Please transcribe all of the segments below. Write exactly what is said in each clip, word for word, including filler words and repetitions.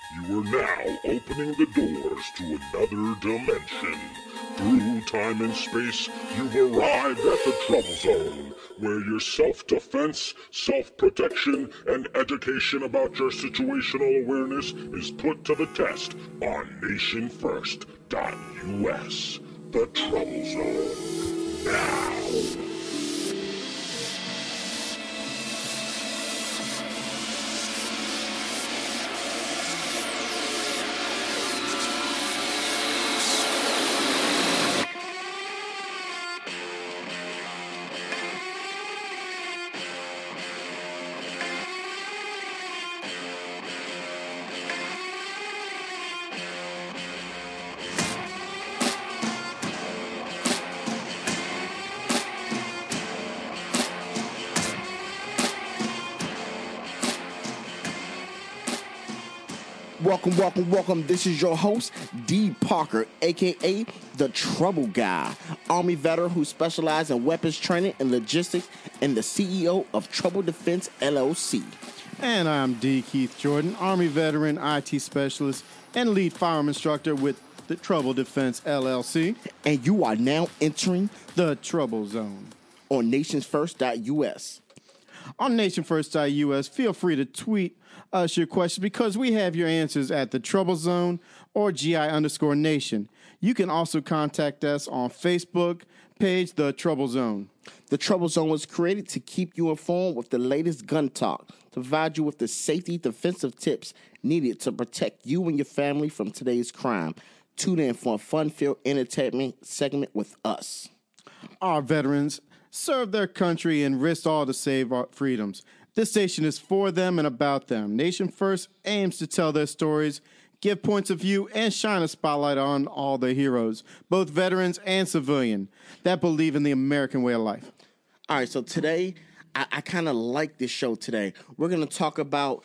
You are now opening the doors to another dimension. Through time and space, you've arrived at the Trouble Zone, where your self-defense, self-protection, and education about your situational awareness is put to the test on nation first dot U S. The Trouble Zone. Now. Welcome, welcome, welcome. This is your host, D. Parker, a k a. The Trouble Guy, Army veteran who specializes in weapons training and logistics, and the C E O of Trouble Defense, L L C. And I'm D. Keith Jordan, Army veteran, I T specialist, and lead firearm instructor with the Trouble Defense, L L C. And you are now entering the Trouble Zone on nations first dot U S. On nation first dot U S, feel free to tweet us your questions because we have your answers at the Trouble Zone or G I underscore Nation. You can also contact us on Facebook page, The Trouble Zone. The Trouble Zone was created to keep you informed with the latest gun talk, to provide you with the safety defensive tips needed to protect you and your family from today's crime. Tune in for a fun-filled entertainment segment with us. Our veterans serve their country and risk all to save our freedoms. This station is for them and about them. Nation First aims to tell their stories, give points of view, and shine a spotlight on all the heroes, both veterans and civilian, that believe in the American way of life. All right, so today, I, I kind of like this show today. We're going to talk about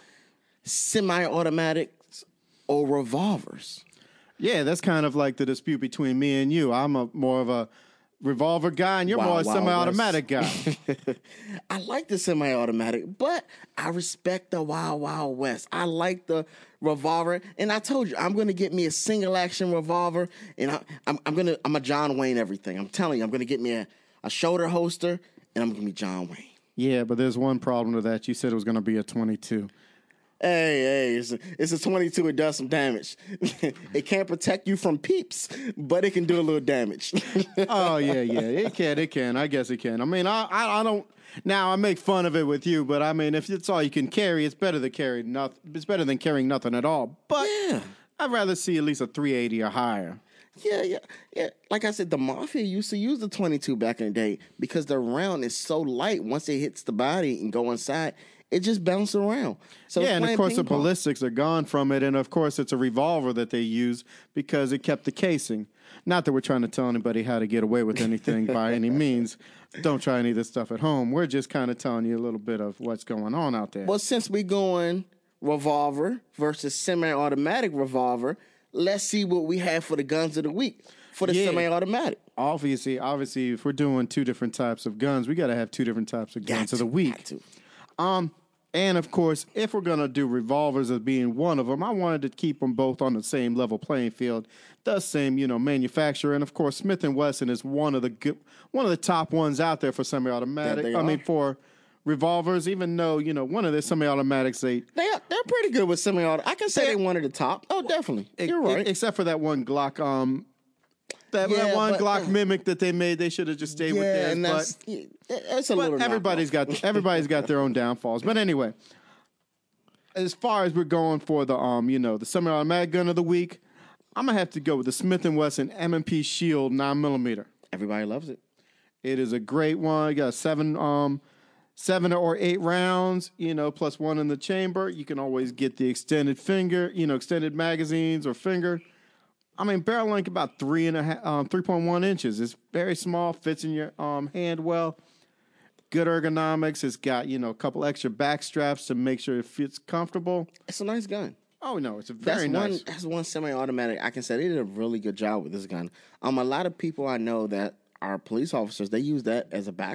semi-automatics or revolvers. Yeah, that's kind of like the dispute between me and you. I'm a more of a revolver guy, and you're Wild, more a Wild semi-automatic West. guy. I like the semi-automatic, but I respect the Wild Wild West. I like the revolver, and I told you I'm going to get me a single-action revolver, and I, I'm, I'm going to I'm a John Wayne everything. I'm telling you, I'm going to get me a, a shoulder holster, and I'm going to be John Wayne. Yeah, but there's one problem with that. You said it was going to be a twenty-two. Hey, hey, it's a, it's a twenty-two. It does some damage. It can't protect you from peeps, but it can do a little damage. Oh, yeah, yeah. It can, it can. I guess it can. I mean, I, I, I don't... Now, I make fun of it with you, but I mean, if it's all you can carry, it's better than carry nothing. It's better than carrying nothing at all. But yeah. I'd rather see at least a three eighty or higher. Yeah, yeah, yeah. Like I said, the Mafia used to use the twenty-two back in the day because the round is so light. Once it hits the body and go inside, it just bounces around. So yeah, and of course the ping-pong. ballistics are gone from it, and of course it's a revolver that they use because it kept the casing. Not that we're trying to tell anybody how to get away with anything by any means. Don't try any of this stuff at home. We're just kind of telling you a little bit of what's going on out there. Well, since we're going revolver versus semi-automatic revolver, let's see what we have for the guns of the week for the Yeah. semi-automatic. Obviously, obviously, if we're doing two different types of guns, we got to have two different types of Got guns to, of the week. got to. Um, and of course, if we're gonna do revolvers as being one of them, I wanted to keep them both on the same level playing field, the same, you know, manufacturer. And of course, Smith and Wesson is one of the good, one of the top ones out there for semi-automatic. Yeah, they I are. mean, for revolvers, even though you know one of their semi-automatics, they They are, they're pretty good with semi-auto. I can say They- they're one of the top. Oh, definitely. You're e- right. except for that one Glock, um, that, Yeah, that one but- Glock mimic that they made, they should have just stayed with yeah, theirs. and But that's yeah, that's a But little. everybody's knockoff. got everybody's got their own downfalls. But anyway, as far as we're going for the um, you know, the semi-automatic gun of the week, I'm gonna have to go with the Smith and Wesson M and P Shield nine millimeter. Everybody loves it. It is a great one. You got seven um, seven or eight rounds, you know, plus one in the chamber. You can always get the extended finger, you know, extended magazines or finger. I mean, barrel length about three and a half, um, three point one inches. It's very small, fits in your um, hand well. Good ergonomics. It's got, you know, a couple extra back straps to make sure it fits comfortable. It's a nice gun. Oh no, it's a very That's nice. one. That's one semi-automatic. I can say they did a really good job with this gun. Um, a lot of people I know that are police officers, they use that as a backup.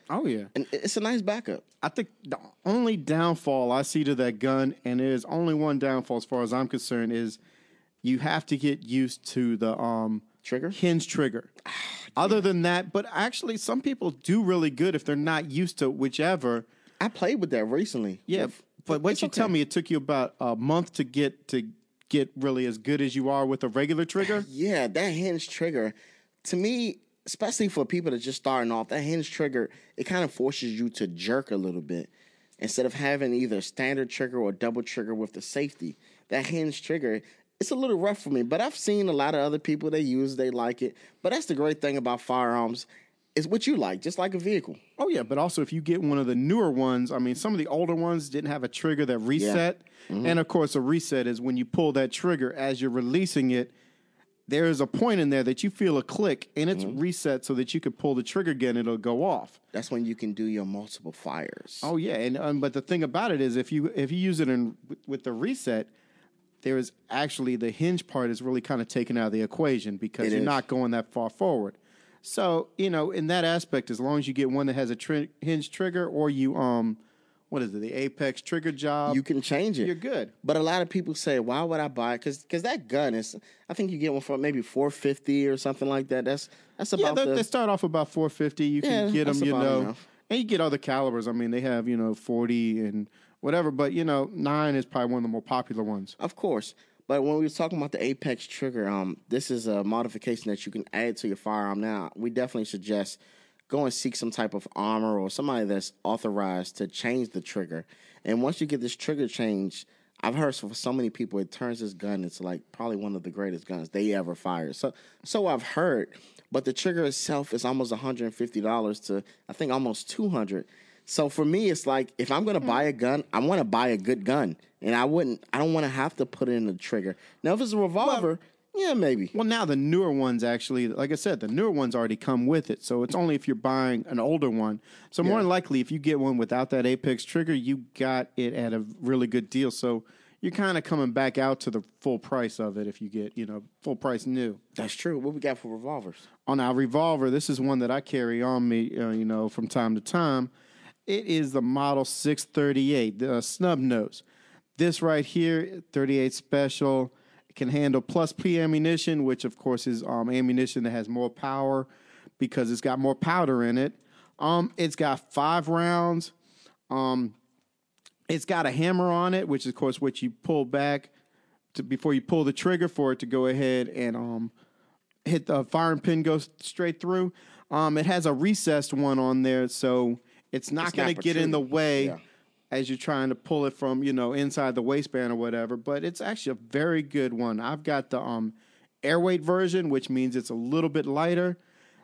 Oh yeah, and it's a nice backup. I think the only downfall I see to that gun, and there's only one downfall as far as I'm concerned, is you have to get used to the um, Trigger? hinge trigger. Other than that, but actually, some people do really good if they're not used to whichever. I played with that recently. Yeah, With- but what it's you okay. tell me, it took you about a month to get to get really as good as you are with a regular trigger. Yeah, that hinge trigger, to me, especially for people that just starting off, that hinge trigger, it kind of forces you to jerk a little bit. Instead of having either standard trigger or double trigger with the safety, that hinge trigger, it's a little rough for me. But I've seen a lot of other people, they use, they like it. But that's the great thing about firearms, is what you like, just like a vehicle. Oh yeah, but also if you get one of the newer ones, I mean, some of the older ones didn't have a trigger that reset, Mm-hmm. and of course, a reset is when you pull that trigger as you're releasing it. There is a point in there that you feel a click, and it's Mm-hmm. reset so that you could pull the trigger again. It'll go off. That's when you can do your multiple fires. Oh yeah, and um, but the thing about it is, if you if you use it in with the reset, there is actually the hinge part is really kind of taken out of the equation because It you're is. not going that far forward. So you know, in that aspect, as long as you get one that has a tri- hinge trigger, or you um, what is it, the Apex trigger job, You can change it. you're good. But a lot of people say, "Why would I buy it?" Because that gun is, I think you get one for maybe four fifty or something like that. That's that's Yeah, about they, the they start off about four fifty. You can Yeah, get them, that's you about know, enough. and you get other calibers. I mean, they have you know forty and whatever, but you know, nine is probably one of the more popular ones. Of course. But when we were talking about the Apex trigger, um, this is a modification that you can add to your firearm now. We definitely suggest go and seek some type of armor or somebody that's authorized to change the trigger. And once you get this trigger changed, I've heard for so many people, it turns this gun into like probably one of the greatest guns they ever fired. So, so I've heard. But the trigger itself is almost one hundred fifty dollars to I think almost two hundred dollars. So for me, it's like if I'm gonna buy a gun, I want to buy a good gun, and I wouldn't. I don't want to have to put in the trigger. Now, if it's a revolver, yeah, maybe. Well, now the newer ones actually, like I said, the newer ones already come with it. So it's only if you're buying an older one. So more Yeah. than likely, if you get one without that Apex trigger, you got it at a really good deal. So you're kind of coming back out to the full price of it if you get, you know, full price new. That's true. What we got for revolvers? On our revolver, this is one that I carry on me, uh, you know, from time to time. It is the Model six thirty-eight, the uh, snub nose. This right here, thirty-eight special, can handle plus P ammunition, which of course is um, ammunition that has more power because it's got more powder in it. Um, it's got five rounds. Um, it's got a hammer on it, which is of course what you pull back to before you pull the trigger for it to go ahead and um, hit the firing pin goes straight through. Um, it has a recessed one on there, so it's not It's going to not get in the protruding. way Yeah. as you're trying to pull it from, you know, inside the waistband or whatever. But it's actually a very good one. I've got the um, airweight version, which means it's a little bit lighter.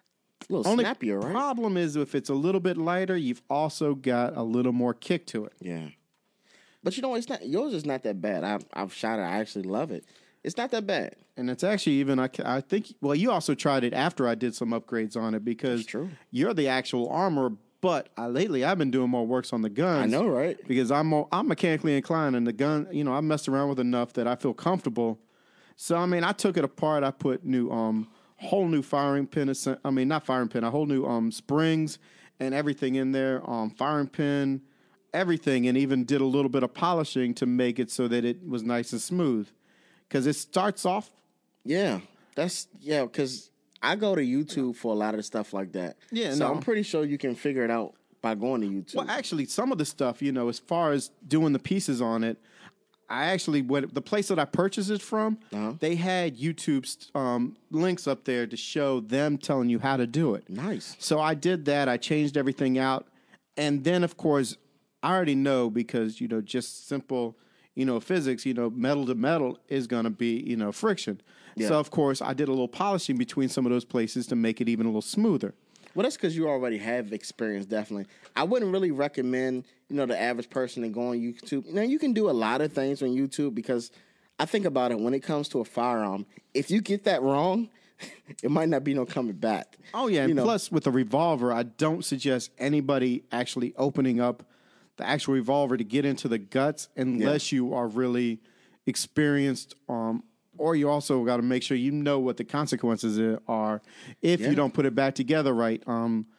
A little Only snappier, right? problem is if it's a little bit lighter, you've also got a little more kick to it. Yeah. But you know, it's not yours is not that bad. I've I've shot it. I actually love it. It's not that bad. And it's actually even, I, ca- I think, well, you also tried it after I did some upgrades on it because That's true. you're the actual armor. But I, lately, I've been doing more works on the guns. I know, right? Because I'm more, I'm mechanically inclined, and the gun, you know, I messed around with enough that I feel comfortable. So I mean, I took it apart. I put new, um, whole new firing pin. assen- I mean, not firing pin. A whole new um springs and everything in there. Um, firing pin, everything, and even did a little bit of polishing to make it so that it was nice and smooth. Because it starts off. Yeah. That's yeah, because I go to YouTube for a lot of the stuff like that. Yeah, so no. I'm pretty sure you can figure it out by going to YouTube. Well, actually, some of the stuff, you know, as far as doing the pieces on it, I actually went the place that I purchased it from. Uh-huh. They had YouTube's um, links up there to show them telling you how to do it. Nice. So I did that. I changed everything out, and then of course I already know because you know just simple, you know, physics. You know, metal to metal is going to be you know friction. Yeah. So of course I did a little polishing between some of those places to make it even a little smoother. Well, that's because you already have experience, definitely. I wouldn't really recommend, you know, the average person to go on YouTube. Now, you can do a lot of things on YouTube because I think about it when it comes to a firearm. If you get that wrong, it might not be no coming back. Oh yeah, You and know, plus with a revolver, I don't suggest anybody actually opening up the actual revolver to get into the guts unless you are really experienced. Um, or you also got to make sure you know what the consequences are if Yeah. you don't put it back together right. Um,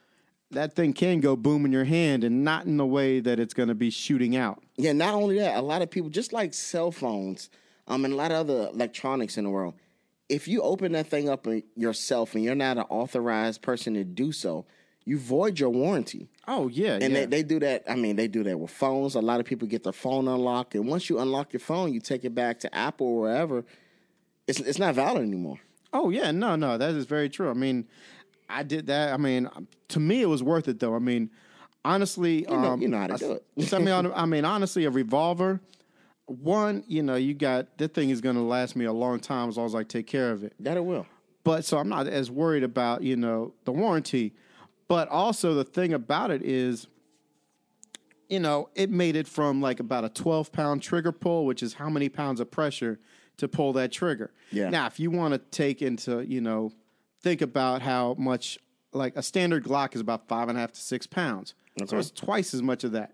that thing can go boom in your hand, and not in the way that it's going to be shooting out. Yeah, not only that, a lot of people, just like cell phones, um, and a lot of other electronics in the world, if you open that thing up yourself and you're not an authorized person to do so, you void your warranty. Oh, yeah, And yeah. they, they do that, I mean, they do that with phones. A lot of people get their phone unlocked, and once you unlock your phone, you take it back to Apple or wherever, it's it's not valid anymore. Oh, yeah, no, no, that is very true. I mean, I did that. I mean, to me, it was worth it, though. I mean, honestly. You know, um, you know how to I, do it. I, mean, I mean, honestly, a revolver, one, you know, you got, that thing is going to last me a long time as long as I take care of it. That it will. But so I'm not as worried about, you know, the warranty. But also the thing about it is, you know, it made it from like about a twelve pound trigger pull, which is how many pounds of pressure to pull that trigger. Yeah. Now, if you want to take into, you know, think about how much, like a standard Glock is about five and a half to six pounds. Okay. So it's twice as much of that.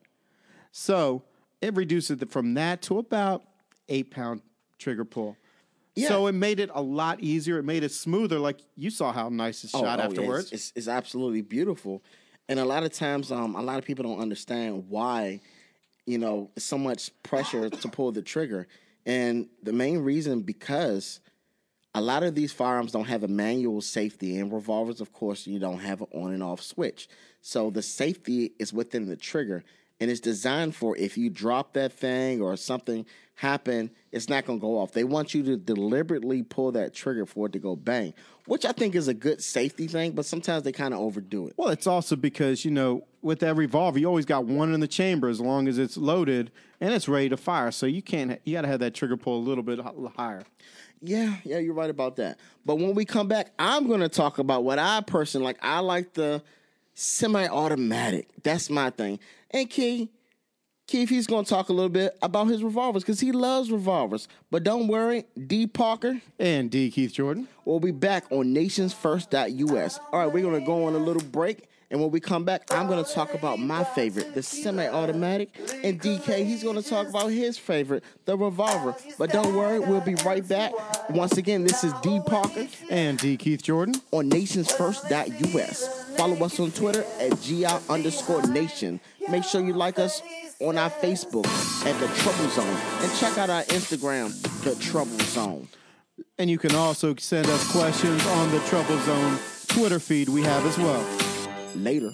So it reduced it from that to about eight pound trigger pull. Yeah. So it made it a lot easier. It made it smoother. Like you saw how nice it oh, shot oh, afterwards. Yeah, it's, it's, it's absolutely beautiful. And a lot of times, um, a lot of people don't understand why, you know, so much pressure to pull the trigger. And the main reason, because a lot of these firearms don't have a manual safety, and revolvers, of course, you don't have an on and off switch. So the safety is within the trigger, and it's designed for if you drop that thing or something happen, it's not going to go off. They want you to deliberately pull that trigger for it to go bang, which I think is a good safety thing, but sometimes they kind of overdo it. Well, it's also because, you know, with that revolver, you always got one in the chamber as long as it's loaded and it's ready to fire. So you can't, you got to have that trigger pull a little bit higher. Yeah, yeah, you're right about that. But when we come back, I'm going to talk about what I personally like. I like the semi-automatic. That's my thing. And Key, Keith, he's going to talk a little bit about his revolvers because he loves revolvers. But don't worry, D. Parker and D. Keith Jordan will be back on nations first dot U S. All right, we're going to go on a little break. And when we come back, I'm going to talk about my favorite, the semi-automatic. And D K, he's going to talk about his favorite, the revolver. But don't worry, we'll be right back. Once again, this is D. Parker and D. Keith Jordan on nations first dot U S. Follow us on Twitter at G I underscore nation. Make sure you like us on our Facebook at The Trouble Zone. And check out our Instagram, The Trouble Zone. And you can also send us questions on The Trouble Zone Twitter feed we have as well. Later.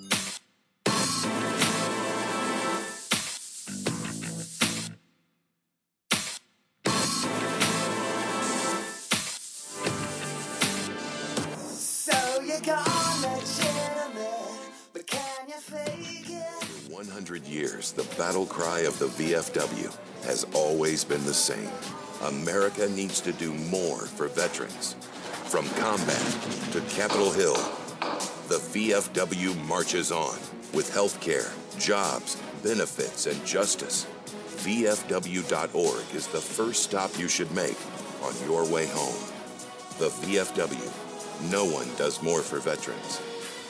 So you're gonna chill me, but can you fake it? For one hundred years, the battle cry of the V F W has always been the same. America needs to do more for veterans. From combat to Capitol Hill, the V F W marches on with health care, jobs, benefits, and justice. V F W dot org is the first stop you should make on your way home. The V F W. No one does more for veterans.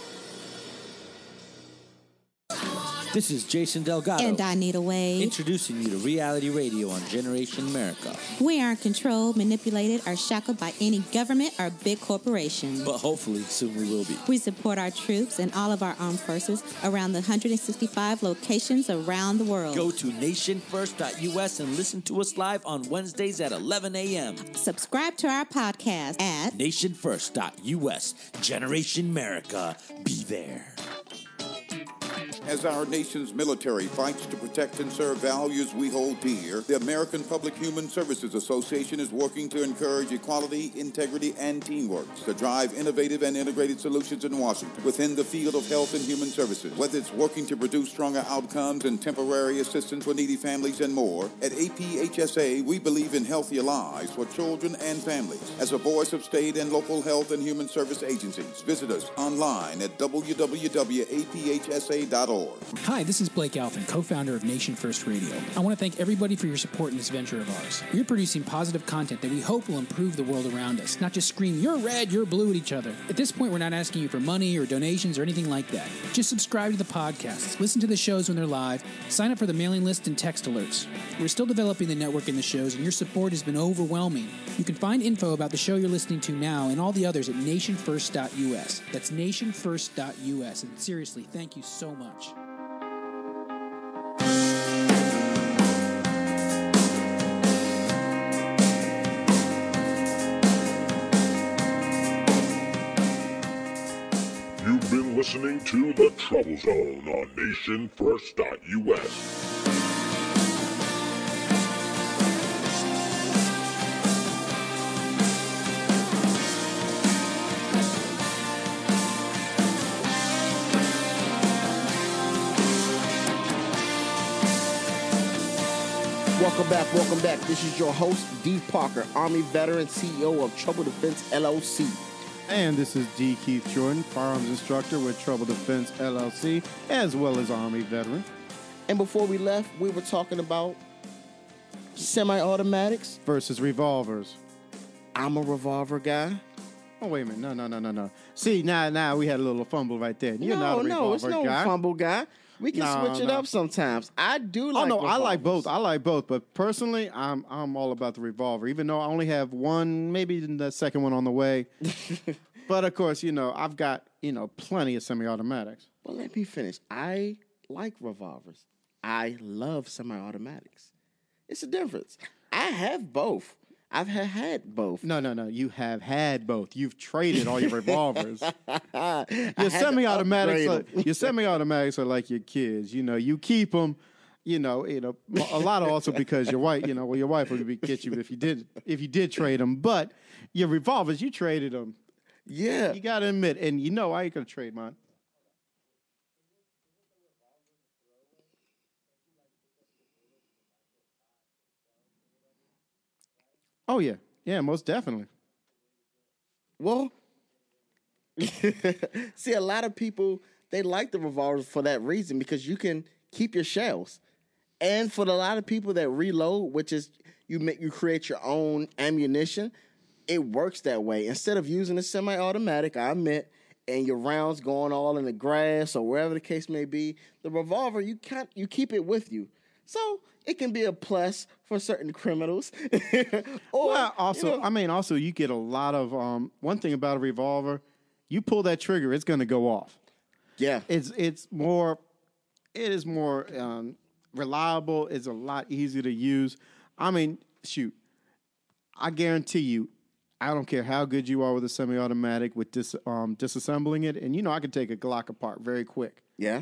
This is Jason Delgado. And Anita Wade. Introducing you to Reality Radio on Generation America. We aren't controlled, manipulated, or shackled by any government or big corporation. But hopefully soon we will be. We support our troops and all of our armed forces around the one hundred sixty-five locations around the world. Go to nation first dot U S and listen to us live on Wednesdays at eleven a.m. Subscribe to our podcast at nation first dot U S. Generation America. Be there. As our nation's military fights to protect and serve values we hold dear, the American Public Human Services Association is working to encourage equality, integrity, and teamwork to drive innovative and integrated solutions in Washington within the field of health and human services. Whether it's working to produce stronger outcomes and temporary assistance for needy families and more, at A P H S A, we believe in healthier lives for children and families. As a voice of state and local health and human service agencies, visit us online at w w w dot a p h s a dot org. more. Hi, this is Blake Alphen, co-founder of Nation First Radio. I want to thank everybody for your support in this venture of ours. We're producing positive content that we hope will improve the world around us, not just scream, you're red, you're blue at each other. At this point, we're not asking you for money or donations or anything like that. Just subscribe to the podcasts, listen to the shows when they're live, sign up for the mailing list and text alerts. We're still developing the network and the shows, and your support has been overwhelming. You can find info about the show you're listening to now and all the others at nation first dot u s. That's nation first dot u s. And seriously, thank you so much. You've been listening to The Trouble Zone on nation first dot u s. Welcome back, welcome back. This is your host, D. Parker, Army veteran, C E O of Trouble Defense, L L C. And this is D. Keith Jordan, firearms instructor with Trouble Defense, L L C, as well as Army veteran. And before we left, we were talking about semi-automatics versus revolvers. I'm a revolver guy. Oh, wait a minute. No, no, no, no, no. See, now, now we had a little fumble right there. You're no, not a revolver no, it's no guy. fumble guy. We can No, switch it no. up sometimes. I do like Oh no, revolvers. I like both. I like both, but personally, I'm I'm all about the revolver. Even though I only have one, maybe the second one on the way. But of course, you know, I've got you know plenty of semi-automatics. Well, let me finish. I like revolvers. I love semi-automatics. It's a difference. I have both. I've ha- had both. No, no, no. You have had both. You've traded all your revolvers. I Your had to semi-automatics, are, upgrade 'em. your semi-automatics are like your kids. You know, you keep them. You know, you know, a lot also because your wife. You know, well, your wife would be get you if you did if you did trade them. But your revolvers, you traded them. Yeah. You got to admit, and you know, I ain't gonna trade mine. Oh yeah, yeah, most definitely. Well, see, a lot of people, they like the revolvers for that reason because you can keep your shells. And for a lot of people that reload, which is you make you create your own ammunition, it works that way. Instead of using a semi-automatic, I admit, and your rounds going all in the grass or wherever the case may be, the revolver, you can't you keep it with you. So it can be a plus for certain criminals. or Well, also, you know, I mean, also you get a lot of um. One thing about a revolver, you pull that trigger, it's going to go off. yeah. It's it's more, it is more um, reliable. It's a lot easier to use. I mean, shoot, I guarantee you, I don't care how good you are with a semi-automatic with dis, um, disassembling it, and you know I can take a Glock apart very quick. Yeah.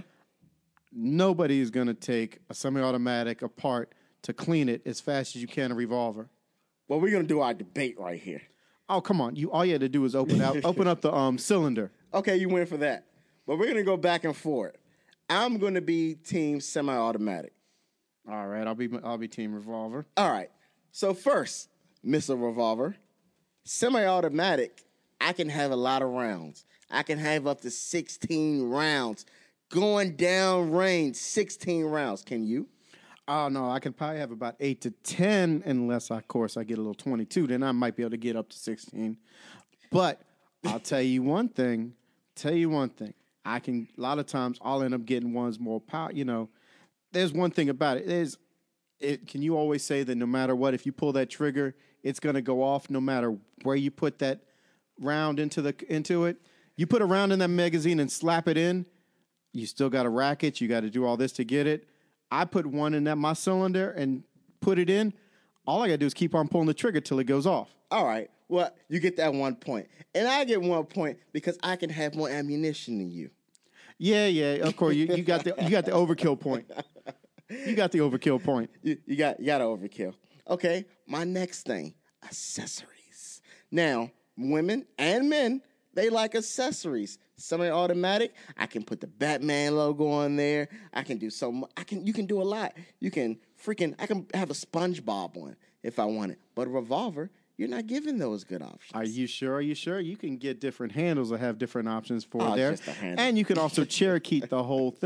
Nobody is going to take a semi-automatic apart to clean it as fast as you can a revolver. Well, we're gonna do our debate right here. Oh, come on. You all you had to do is open out open up the um cylinder. Okay, you win for that. But we're gonna go back and forth. I'm gonna be team semi-automatic. All right, I'll be I'll be team revolver. All right. So first, Mister Revolver, semi-automatic, I can have a lot of rounds. I can have up to sixteen rounds. Going down range, sixteen rounds. Can you? Oh no, I can probably have about eight to ten, unless of course I get a little twenty-two. Then I might be able to get up to sixteen. But I'll tell you one thing. Tell you one thing. I can a lot of times I'll end up getting ones more power. You know, there's one thing about it. There's it. Can you always say that no matter what, if you pull that trigger, it's gonna go off no matter where you put that round into the into it. You put a round in that magazine and slap it in. You still got to rack it. You got to do all this to get it. I put one in that my cylinder and put it in. All I got to do is keep on pulling the trigger till it goes off. All right. Well, you get that one point. And I get one point because I can have more ammunition than you. Yeah, yeah. Of course, you, you got the you got the overkill point. You got the overkill point. You, you got you got to overkill. Okay, my next thing, accessories. Now, women and men, they like accessories. Semi-automatic, I can put the Batman logo on there. I can do some. I can. You can do a lot. You can freaking. I can have a SpongeBob one if I want it. But a revolver, you're not giving those good options. Are you sure? Are you sure? You can get different handles that have different options for Oh, there, just a handle. and you can also Cherokee the whole thing.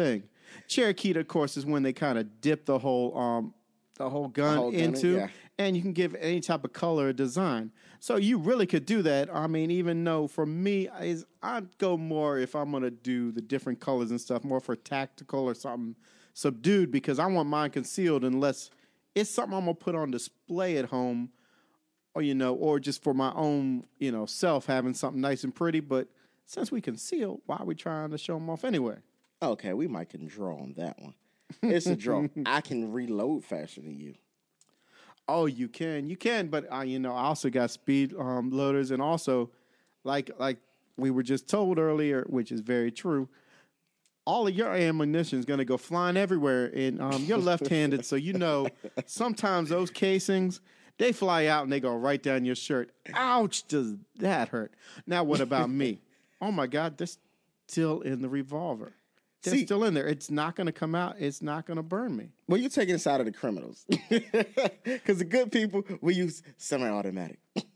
Cherokee, of course, is when they kind of dip the whole um the whole gun whole gun in, into, yeah. and you can give any type of color or design. So you really could do that. I mean, even though for me, is I'd go more if I'm gonna do the different colors and stuff, more for tactical or something subdued, because I want mine concealed unless it's something I'm gonna put on display at home, or you know, or just for my own, you know, self having something nice and pretty. But since we conceal, why are we trying to show them off anyway? Okay, we might can draw on that one. It's a draw. I can reload faster than you. Oh, you can, you can, but uh, you know, I also got speed um, loaders, and also, like like we were just told earlier, which is very true. All of your ammunition is going to go flying everywhere, and um, you're left-handed, so you know sometimes those casings, they fly out and they go right down your shirt. Ouch, does that hurt? Now, what about me? Oh, my God, they're still in the revolver. They're See- still in there. It's not going to come out. It's not going to burn me. Well, you're taking this out of the criminals. Because the good people, we use semi-automatic.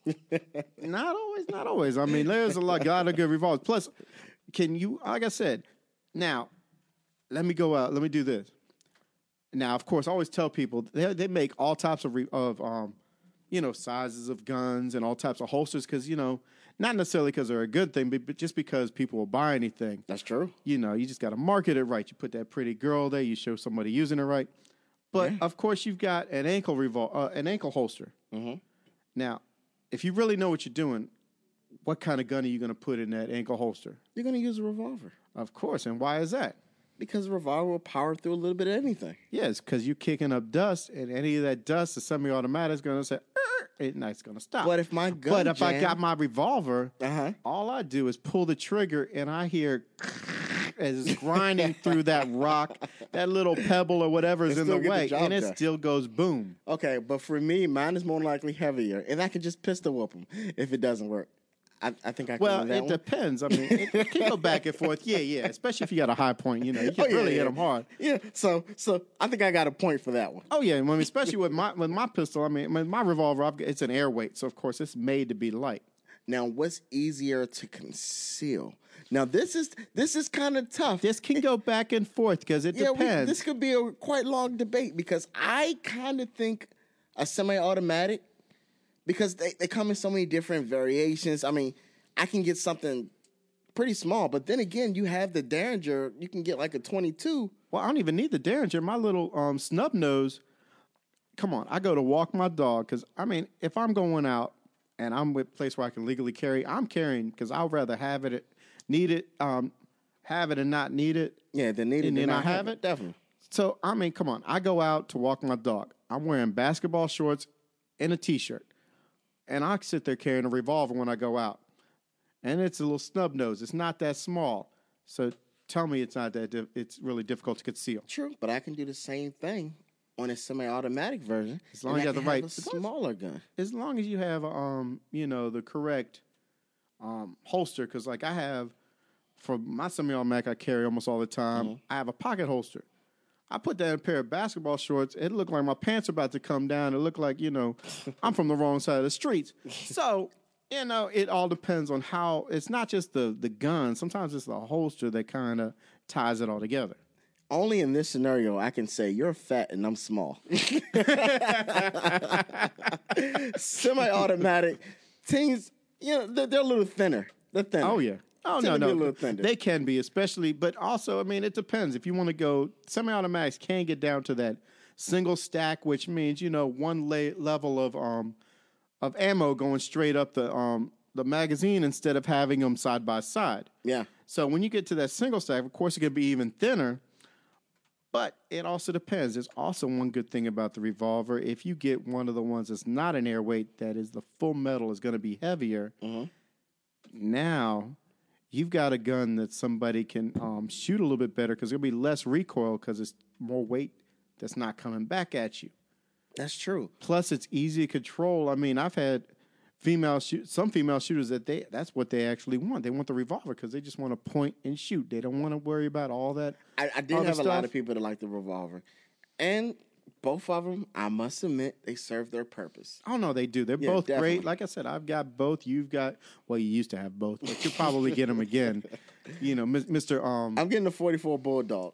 Not always, not always. I mean, there's a lot, lot of good revolvers. Plus, can you, like I said, now, let me go out. Let me do this. Now, of course, I always tell people they they make all types of re, of um, you know, sizes of guns and all types of holsters because you know, not necessarily because they're a good thing, but, but just because people will buy anything. That's true. You know, you just got to market it right. You put that pretty girl there. You show somebody using it right. But Yeah. of course, you've got an ankle revol uh, an ankle holster. Mm-hmm. Now, if you really know what you're doing, what kind of gun are you going to put in that ankle holster? You're going to use a revolver. Of course, and why is that? Because a revolver will power through a little bit of anything. Yes, because you're kicking up dust, and any of that dust, the semi-automatic is going to say, "Er," and it's going to stop. But if my gun but if I jam- got my revolver, Uh-huh. all I do is pull the trigger, and I hear as it's grinding through that rock, that little pebble or whatever is It in the still get the way, job and it done. still goes boom. Okay, but for me, mine is more likely heavier, and I can just pistol whoop them if it doesn't work. I, I think I can Well, do that it one. depends. I mean, it, it can go back and forth. Yeah, yeah. Especially if you got a high point, you know, you can Oh, yeah, really yeah. hit them hard. Yeah, so so I think I got a point for that one. Oh yeah, I mean, especially with my with my pistol. I mean, my, my revolver, I've, got- it's an air weight, so of course it's made to be light. Now, what's easier to conceal? Now, this is this is kind of tough. This can go back and forth because it yeah, we, depends. this could be a quite long debate because I kind of think a semi-automatic because they, they come in so many different variations. I mean, I can get something pretty small, but then again, you have the Derringer. You can get like a twenty-two. Well, I don't even need the Derringer. My little um, snub nose. Come on, I go to walk my dog because I mean, if I'm going out and I'm with a place where I can legally carry, I'm carrying because I'd rather have it, need it, um, have it and not need it. Yeah, the need it And and then not I have have it. it? Definitely. So I mean, come on, I go out to walk my dog. I'm wearing basketball shorts and a t-shirt, and I sit there carrying a revolver when I go out. And it's a little snub nose. It's not that small. So tell me it's not that di- it's really difficult to conceal. True, but I can do the same thing on a semi-automatic version. As long and as you I have the can right- a smaller gun. As long as you have um, you know, the correct um holster, because like I have for my semi-automatic I carry almost all the time, I have a pocket holster. I put that in a pair of basketball shorts. It looked like my pants are about to come down. It looked like, you know, I'm from the wrong side of the streets. So, you know, it all depends on how, it's not just the, the gun. Sometimes it's the holster that kind of ties it all together. Only in this scenario, I can say you're fat and I'm small. Semi-automatic things, you know, they're, they're a little thinner. They're thinner. Oh, yeah. Oh, Tend no, to be no. a little thinner. They can be, especially, but also, I mean, it depends. If you want to go, semi-automatics can get down to that single stack, which means, you know, one la- level of um of ammo going straight up the um the magazine instead of having them side by side. Yeah. So when you get to that single stack, of course, it can be even thinner, but it also depends. There's also one good thing about the revolver. If you get one of the ones that's not an air weight, that is the full metal, is going to be heavier. Mm-hmm. Now you've got a gun that somebody can um, shoot a little bit better because there'll be less recoil because it's more weight that's not coming back at you. That's true. Plus, it's easy to control. I mean, I've had female shoot some female shooters that they that's what they actually want. They want the revolver because they just want to point and shoot. They don't want to worry about all that. I, I did other have a lot stuff. of people that like the revolver. And both of them, I must admit, they serve their purpose. Oh no, they do. They're Yeah, both definitely. great. Like I said, I've got both. You've got well, you used to have both, but you'll probably get them again. You know, Mis- Mister Um, I'm getting the forty-four Bulldog.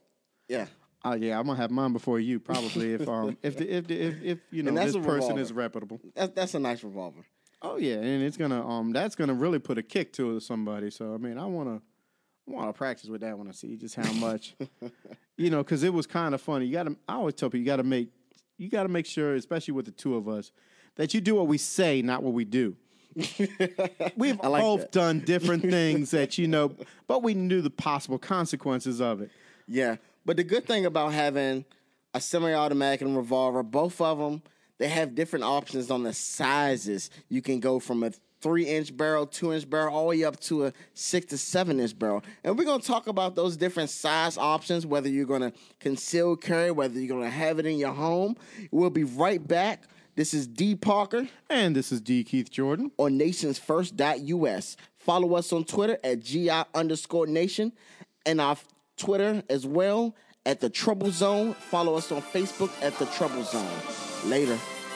Yeah. Oh yeah, I'm gonna have mine before you probably if um if the, if the, if if you know And that's this a person revolver. is reputable. That's that's a nice revolver. Oh yeah, and it's gonna um that's gonna really put a kick to somebody. So I mean, I wanna I wanna practice with that when I see just how much, you know, because it was kind of funny. You gotta I always tell people you gotta make you gotta make sure, especially with the two of us, that you do what we say, not what we do. We've I like both that. done different things that you know, but we knew the possible consequences of it. Yeah, but the good thing about having a semi-automatic and a revolver, both of them, they have different options on the sizes. You can go from a three-inch barrel, two-inch barrel, all the way up to a six to seven-inch barrel. And we're going to talk about those different size options, whether you're going to conceal carry, whether you're going to have it in your home. We'll be right back. This is D. Parker. And this is D. Keith Jordan. On nations first dot U S. Follow us on Twitter at G I underscore nation and our Twitter as well at The Trouble Zone. Follow us on Facebook at The Trouble Zone. Later.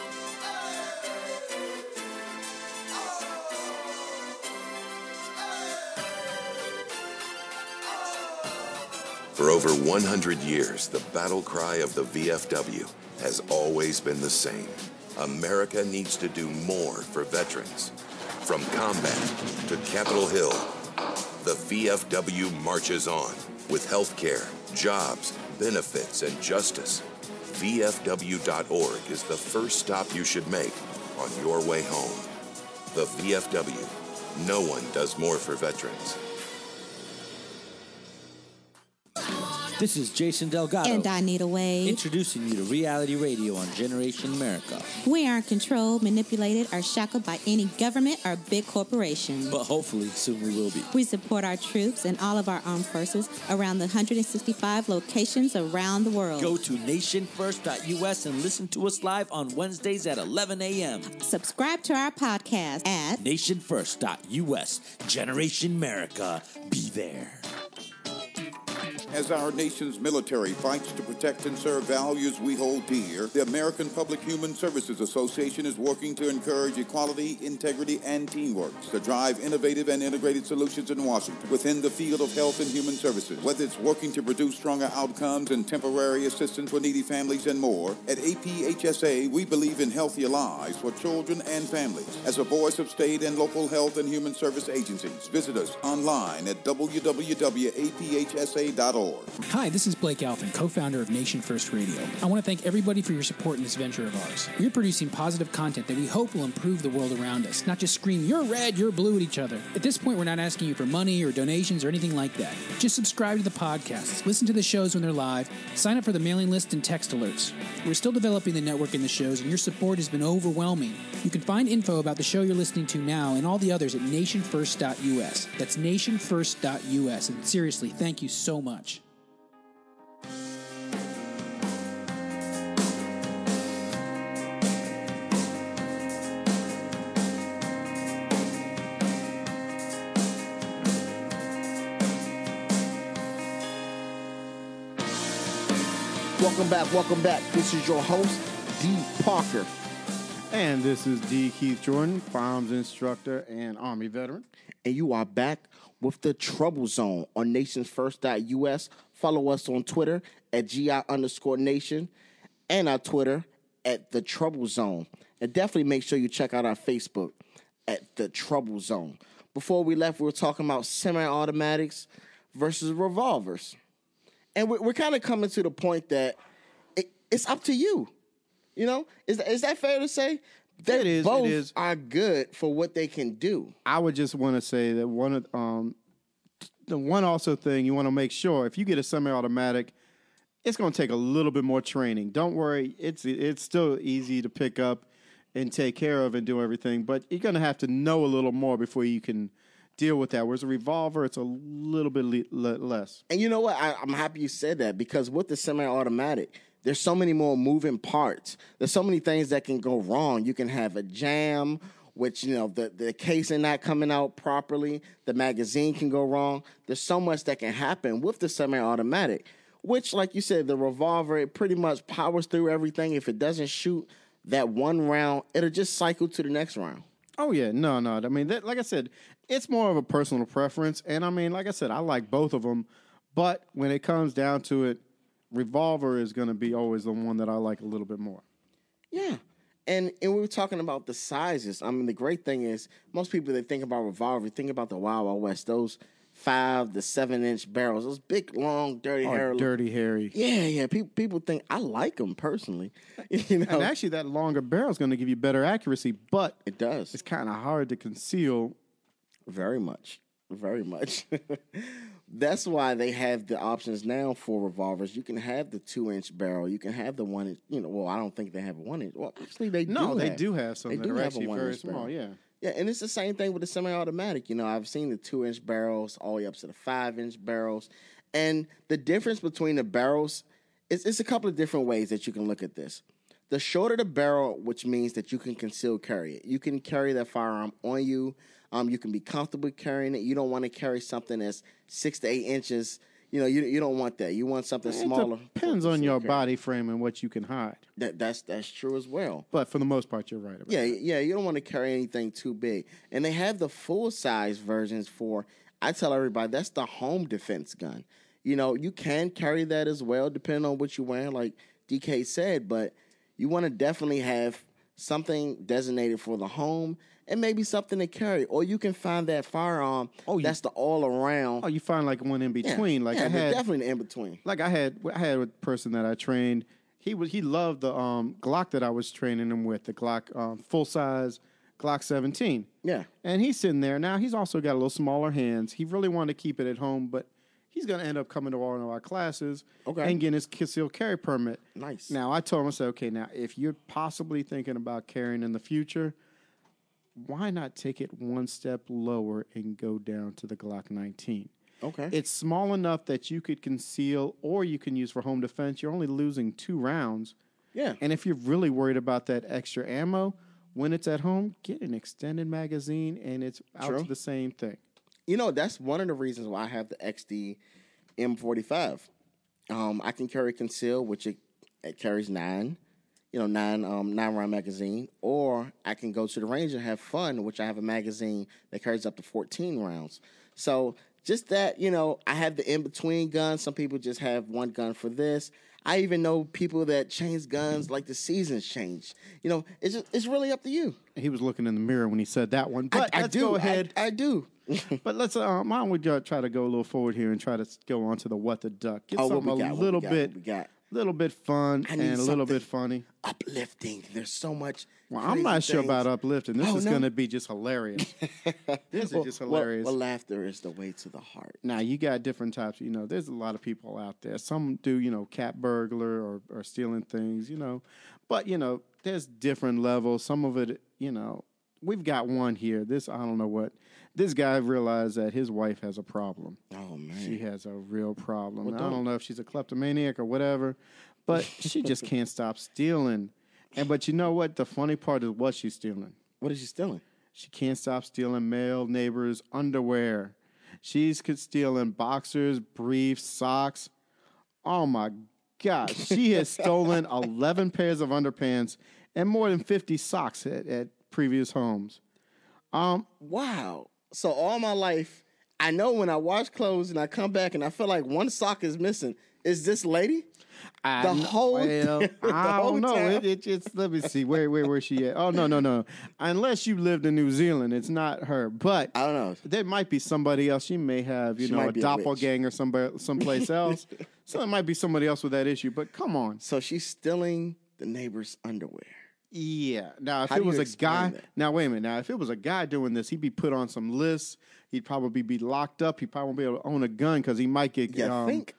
For over one hundred years, the battle cry of the V F W has always been the same. America needs to do more for veterans. From combat to Capitol Hill, the V F W marches on with health care, jobs, benefits, and justice. V F W dot org is the first stop you should make on your way home. The V F W. No one does more for veterans. This is Jason Delgado. And Donita Wade. Introducing you to Reality Radio on Generation America. We aren't controlled, manipulated, or shackled by any government or big corporation. But hopefully soon we will be. We support our troops and all of our armed forces around the one hundred sixty-five locations around the world. Go to nation first dot U S and listen to us live on Wednesdays at eleven a.m. Subscribe to our podcast at nation first dot U S. Generation America. Be there. As our nation's military fights to protect and serve values we hold dear, the American Public Human Services Association is working to encourage equality, integrity, and teamwork to drive innovative and integrated solutions in Washington within the field of health and human services. Whether it's working to produce stronger outcomes and temporary assistance for needy families and more, at A P H S A, we believe in healthier lives for children and families. As a voice of state and local health and human service agencies, visit us online at w w w dot a p h s a dot org. Hi, this is Blake Alphen, co-founder of Nation First Radio. I want to thank everybody for your support in this venture of ours. We're producing positive content that we hope will improve the world around us, not just scream, you're red, you're blue at each other. At this point, we're not asking you for money or donations or anything like that. Just subscribe to the podcasts, listen to the shows when they're live, sign up for the mailing list and text alerts. We're still developing the network and the shows, and your support has been overwhelming. You can find info about the show you're listening to now and all the others at nation first dot U S. That's nation first dot U S. And seriously, thank you so much. Welcome back, welcome back. This is your host, D. Parker. And this is D. Keith Jordan, firearms instructor and Army veteran. And you are back with The Trouble Zone on nations first dot U S. Follow us on Twitter at G I underscore nation and our Twitter at The Trouble Zone. And definitely make sure you check out our Facebook at The Trouble Zone. Before we left, we were talking about semi-automatics versus revolvers. And we're, we're kind of coming to the point that it, it's up to you. You know, is that, is that fair to say? They It is, it both is. are good for what they can do. I would just want to say that one of um, the one also thing you want to make sure if you get a semi-automatic, it's going to take a little bit more training. Don't worry, it's it's still easy to pick up and take care of and do everything, but you're going to have to know a little more before you can deal with that. Whereas a revolver, it's a little bit le- le- less. And you know what? I, I'm happy you said that because with the semi-automatic, there's so many more moving parts. There's so many things that can go wrong. You can have a jam, which, you know, the, the casing not coming out properly. The magazine can go wrong. There's so much that can happen with the semi-automatic, which, like you said, the revolver, it pretty much powers through everything. If it doesn't shoot that one round, it'll just cycle to the next round. Oh, yeah. No, no. I mean, that, like I said, it's more of a personal preference. And, I mean, like I said, I like both of them. But when it comes down to it, revolver is going to be always the one that I like a little bit more. Yeah. And and we were talking about the sizes. I mean, the great thing is most people that think about revolver think about the Wild Wild West. Those five to seven inch barrels, those big, long, dirty Oh, hair. dirty, hairy. Yeah, yeah. People people think I like them personally. You know, And actually, that longer barrel is going to give you better accuracy, but it does it's kind of hard to conceal. very much, very much. That's why they have the options now for revolvers. You can have the two inch barrel. You can have the one inch. You know, well, I don't think they have a one inch. Well, actually, they No, do they have. do have some They that do are have a actually very one-inch small. barrel. Yeah. Yeah, and it's the same thing with the semi-automatic. You know, I've seen the two-inch barrels all the way up to the five-inch barrels. And the difference between the barrels is it's a couple of different ways that you can look at this. The shorter the barrel, which means that you can conceal carry it. You can carry that firearm on you. Um, you can be comfortable carrying it. You don't want to carry something that's six to eight inches. You know, you you don't want that. You want something It smaller. depends for on your concealed carry. body frame and what you can hide. That that's that's true as well. But for the most part, you're right about Yeah, that. yeah, you don't want to carry anything too big. And they have the full size versions for, I tell everybody, that's the home defense gun. You know, you can carry that as well, depending on what you're wearing, like D K said, but you want to definitely have something designated for the home and maybe something to carry. Or you can find that firearm Oh, you- that's the all around. Oh, you find like one in yeah, between. Like yeah, I there's had, definitely an in between. like I had, I had a person that I trained. He was he loved the um, Glock that I was training him with, the Glock um, full size Glock seventeen. Yeah. And he's sitting there now. He's also got a little smaller hands. He really wanted to keep it at home, but he's going to end up coming to one of our classes Okay. and getting his concealed carry permit. Nice. Now I told him, I said, okay, now if you're possibly thinking about carrying in the future, why not take it one step lower and go down to the Glock nineteen? Okay. It's small enough that you could conceal or you can use for home defense. You're only losing two rounds. Yeah. And if you're really worried about that extra ammo, when it's at home, get an extended magazine and it's out True. to the same thing. You know, that's one of the reasons why I have the X D M forty-five. Um, I can carry conceal, which it, it carries nine, you know, nine um, nine round magazine, or I can go to the range and have fun, which I have a magazine that carries up to fourteen rounds. So just that, you know, I have the in between guns. Some people just have one gun for this. I even know people that change guns like the seasons change. You know, it's just, it's really up to you. He was looking in the mirror when he said that one. But I, I let's do. go ahead. I, I do. But let's, uh, why don't we uh, try to go a little forward here and try to go on to the what the duck. Get Oh, what something we a got, what little we got, bit, what we got. little bit fun I and need a little something bit funny. Uplifting. There's so much. Well, I'm crazy not sure things. about uplifting. This Oh, is no? going to be just hilarious. This Well, is just well, hilarious. Well, laughter is the way to the heart. Now, you got different types. You know, there's a lot of people out there. Some do, you know, cat burglar or, or stealing things, you know. But, you know, there's different levels. Some of it, you know, we've got one here. This, I don't know what. This guy realized that his wife has a problem. Oh, man. She has a real problem. Well, I don't- don't know if she's a kleptomaniac or whatever, but she just can't stop stealing. And but you know what? The funny part is what she's stealing. What is she stealing? She can't stop stealing male neighbors' underwear. She's c- stealing boxers, briefs, socks. Oh my God. She has stolen eleven pairs of underpants and more than fifty socks at, at previous homes. Um, Wow. So all my life, I know when I wash clothes and I come back and I feel like one sock is missing. Is this lady? I The kn- whole- well, the I whole don't know. time. It, it, it's let me see where where where she at. Oh no no no! Unless you lived in New Zealand, it's not her. But I don't know. there might be somebody else. She may have you She know might a be a witch. doppelganger somewhere someplace else. So it might be somebody else with that issue. But come on. So she's stealing the neighbor's underwear. Yeah. Now, if How it do was you a explain guy, that? now wait a minute. Now, if it was a guy doing this, he'd be put on some lists. He'd probably be locked up. He probably won't be able to own a gun because he might get. You um, think?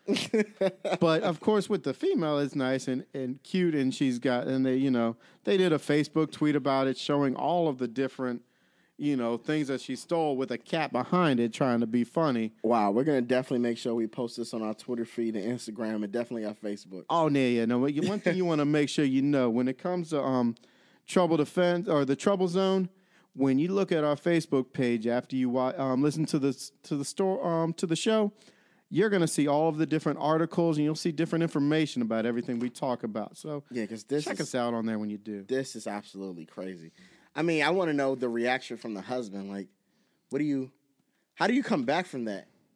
But of course, with the female, it's nice and, and cute, and she's got, and they, you know, they did a Facebook tweet about it, showing all of the different, you know, things that she stole with a cat behind it, trying to be funny. Wow, we're gonna definitely make sure we post this on our Twitter feed and Instagram and definitely our Facebook. Oh, yeah, yeah. No, you- one thing you want to make sure you know when it comes to um, trouble defense or the trouble zone. When you look at our Facebook page after you wa- um, listen to the to the store um, to the show, you're going to see all of the different articles and you'll see different information about everything we talk about. So Yeah, because this check is, us out on there when you do. this is absolutely crazy. I mean, I want to know the reaction from the husband. Like, what do you? How do you come back from that?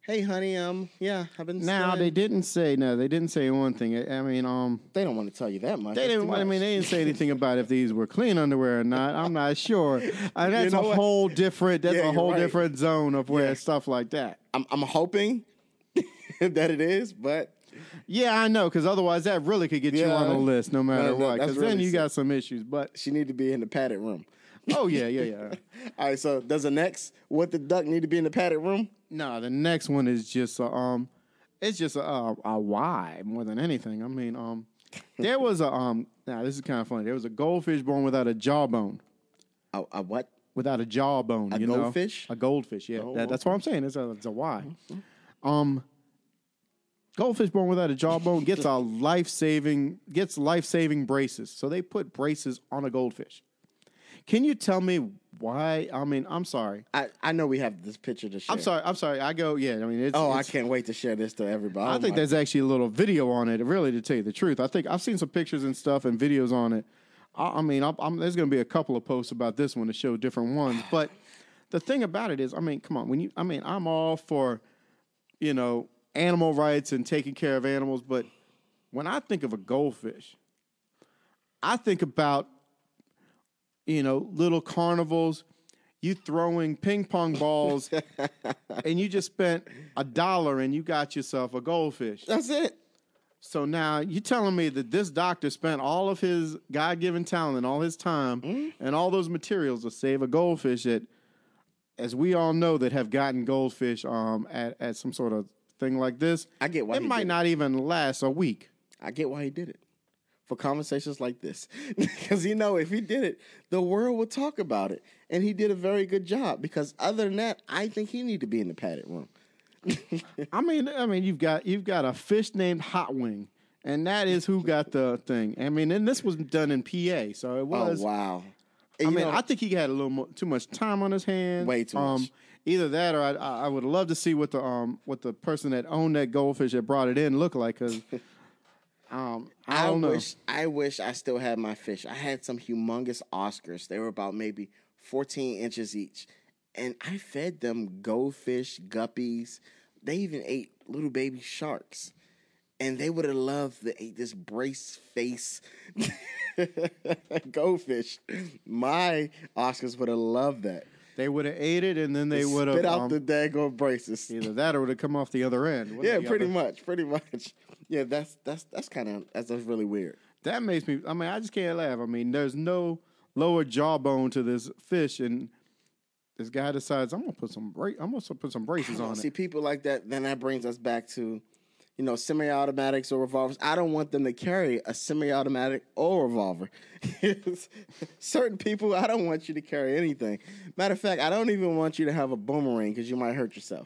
hey, honey, um, yeah, I've been. Now studying. they didn't say no. They didn't say one thing. I, I mean, um, They don't want to tell you that much. they That's didn't. too I mean, much. they didn't say anything about if these were clean underwear or not. I'm not sure. Uh, that's know a what? whole different. That's Yeah, a you're whole right. different zone of where Yeah. stuff like that. I'm, I'm hoping that it is, but Yeah, I know, because otherwise that really could get you Yeah. on a list no matter No, no, what. that's Because then really you sick. got some issues. But she need to be in the padded room. oh yeah, yeah, yeah. All right, so does the next what the duck need to be in the padded room? No, the next one is just a, um, it's just a, a, a why more than anything. I mean, um, there was a um. Now this is kind of funny. There was a goldfish born without a jawbone. A, a what? Without a jawbone. A you know? goldfish? A goldfish. Yeah, Oh, that, that's what I'm saying. It's a, it's a why. Um, goldfish born without a jawbone gets a life saving gets life saving braces. So they put braces on a goldfish. Can you tell me why? I mean, I'm sorry. I, I know we have this picture to share. I'm sorry. I'm sorry. I go. Yeah. I mean, it's. Oh, it's, I can't wait to share this to everybody. I Oh, think my- there's actually a little video on it. Really, to tell you the truth, I think I've seen some pictures and stuff and videos on it. I, I mean, I'm, I'm, there's going to be a couple of posts about this one to show different ones. But the thing about it is, I mean, come on. When you, I mean, I'm all for, you know, animal rights and taking care of animals. But when I think of a goldfish, I think about, you know, little carnivals. You throwing ping pong balls, and you just spent a dollar and you got yourself a goldfish. That's it. So now you telling me that this doctor spent all of his God-given talent and all his time Mm-hmm. and all those materials to save a goldfish that, as we all know, that have gotten goldfish um, at, at some sort of thing like this. I get why it he might did it. not even last a week. I get why he did it. For conversations like this. Because, you know, if he did it, the world would talk about it. And he did a very good job. Because other than that, I think he need to be in the padded room. I mean, I mean, you've got you've got a fish named Hot Wing, and that is who got the thing. I mean, and this was done in P A, so it was. Oh, wow. I And, you mean, know, I think he had a little more, too much time on his hands. Way too um, much. Either that, or I, I would love to see what the um what the person that owned that goldfish that brought it in looked like. Because um, I don't know. Wish, I wish I still had my fish. I had some humongous Oscars. They were about maybe fourteen inches each. And I fed them goldfish, guppies. They even ate little baby sharks. And they would have loved to eat this brace face goldfish. My Oscars would have loved that. They would have ate it, and then they would have spit out um, the daggone braces. either that or would have come off the other end. One or Yeah, the pretty other. much, pretty much. Yeah, that's that's that's kind of that's, that's really weird. That makes me. I mean, I just can't laugh. I mean, there's no lower jawbone to this fish, and this guy decides I'm gonna put some bra- I'm gonna put some braces on See, it. people like that, then that brings us back to, you know, semi-automatics or revolvers. I don't want them to carry a semi-automatic or revolver. Certain people, I don't want you to carry anything. Matter of fact, I don't even want you to have a boomerang because you might hurt yourself.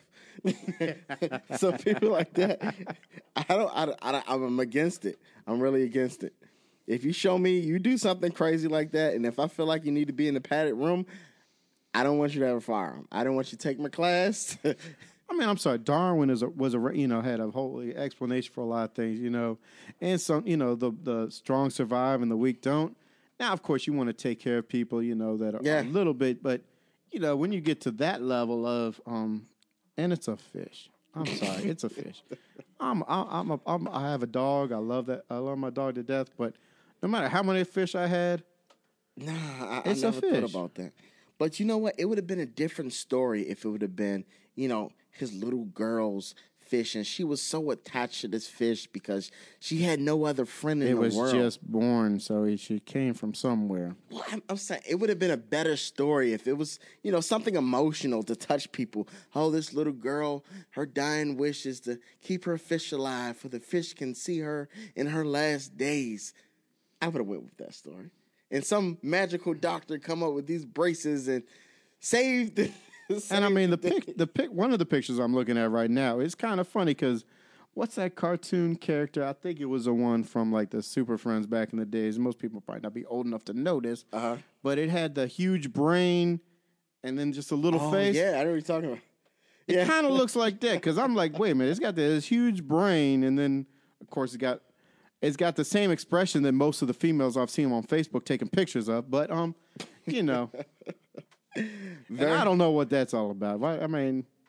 So people like that, I don't, I, don't- I, don't- I'm against it. I'm really against it. If you show me you do something crazy like that, and if I feel like you need to be in the padded room, I don't want you to have a firearm. I don't want you to take my class. I mean, I'm sorry. Darwin is a, was a you know had a whole explanation for a lot of things, you know, and some you know the the strong survive and the weak don't. Now, of course, you want to take care of people, you know, that are Yeah. a little bit, but you know, when you get to that level of um, and it's a fish. I'm sorry, it's a fish. I'm I, I'm, a, I'm I have a dog. I love that. I love my dog to death. But no matter how many fish I had, Nah, I, It's I a never thought fish. about that. But you know what? It would have been a different story if it would have been, you know, his little girl's fish, and she was so attached to this fish because she had no other friend in it the was world. just born, so it she came from somewhere. Well, I'm, I'm saying it would have been a better story if it was, you know, something emotional to touch people. Oh, this little girl, her dying wish is to keep her fish alive, for the fish can see her in her last days. I would have went with that story. And some magical doctor come up with these braces and saved. And I mean the pic, the pic, one of the pictures I'm looking at right now is kind of funny because what's that cartoon character? I think it was the one from like the Super Friends back in the days. Most people probably not be old enough to know this, Uh-huh. but it had the huge brain and then just a little Oh, face. yeah, I know what you're talking about. It Yeah. kind of looks like that because I'm like, wait a minute, it's got this huge brain, and then of course it got it's got the same expression that most of the females I've seen on Facebook taking pictures of. But um, you know, and I don't know what that's all about. Why- I mean,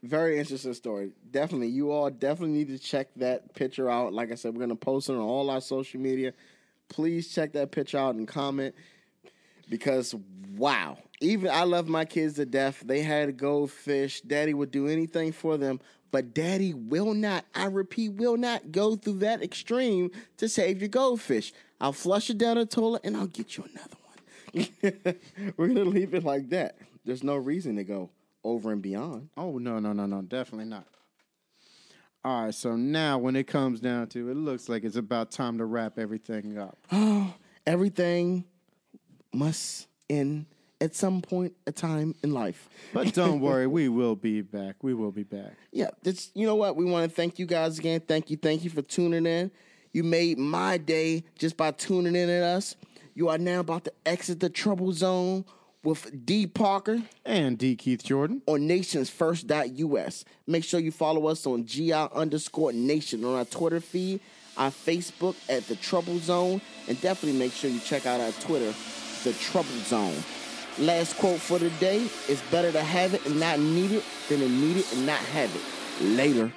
Very interesting story. Definitely. You all definitely need to check that picture out. Like I said, we're going to post it on all our social media. Please check that picture out and comment because, wow. Even I love my kids to death. They had a goldfish. Daddy would do anything for them, but Daddy will not, I repeat, will not go through that extreme to save your goldfish. I'll flush it down the toilet and I'll get you another one. We're going to leave it like that. There's no reason to go over and beyond. Oh, no, no, no, no, definitely not. All right, so now when it comes down to it, it looks like it's about time to wrap everything up. Oh, everything must end at some point, a time in life. But don't worry, we will be back. We will be back. Yeah, this, you know what? We want to thank you guys again. Thank you, thank you for tuning in. You made my day just by tuning in at us. You are now about to exit the trouble zone with D. Parker and D. Keith Jordan on nations first dot U S. Make sure you follow us on G I underscore nation on our Twitter feed, our Facebook at The Trouble Zone, and definitely make sure you check out our Twitter, The Trouble Zone. Last quote for the day: it's better to have it and not need it than to need it and not have it. Later.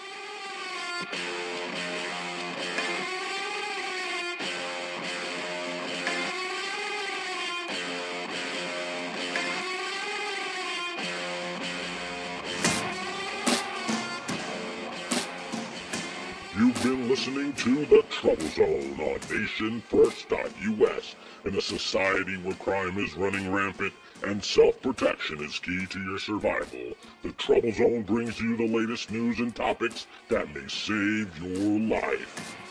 You've been listening to The Trouble Zone on nation first dot U S. In a society where crime is running rampant and self-protection is key to your survival, The Trouble Zone brings you the latest news and topics that may save your life.